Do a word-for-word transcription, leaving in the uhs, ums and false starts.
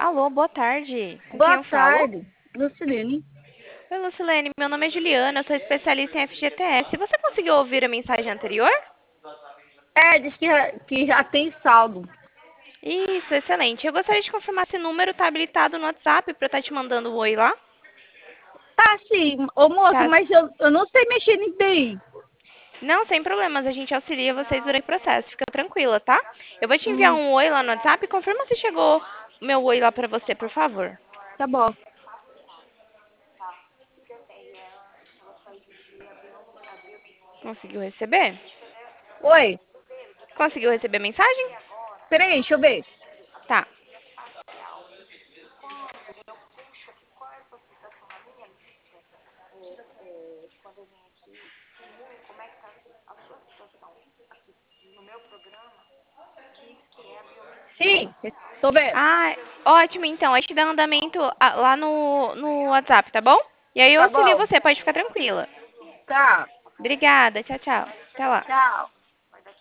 Alô, boa tarde. Com quem Boa eu falo? tarde, Lucilene. Oi, Lucilene. Meu nome é Juliana, eu sou especialista em F G T S. Você conseguiu ouvir a mensagem anterior? É, diz que já, que já tem saldo. Isso, excelente. Eu gostaria de confirmar se o número está habilitado no WhatsApp para eu estar te mandando um oi lá. Tá sim, ô moça, Tá. mas eu, eu não sei mexer nisso daí. Não, sem problemas, a gente auxilia vocês durante o processo. Fica tranquila, tá? Eu vou te enviar Hum, um oi lá no WhatsApp. Confirma se chegou meu oi lá para você, por favor. tá bom. Conseguiu receber? Oi, Conseguiu receber a mensagem? peraí, deixa eu ver. Tá. Sim, tô vendo. Ah, ótimo, então. Aí te dá andamento ah, lá no, no WhatsApp, tá bom? E aí eu Tá auxilio bom. você, pode ficar tranquila. Tá, Obrigada, tchau, tchau. Até lá. tchau.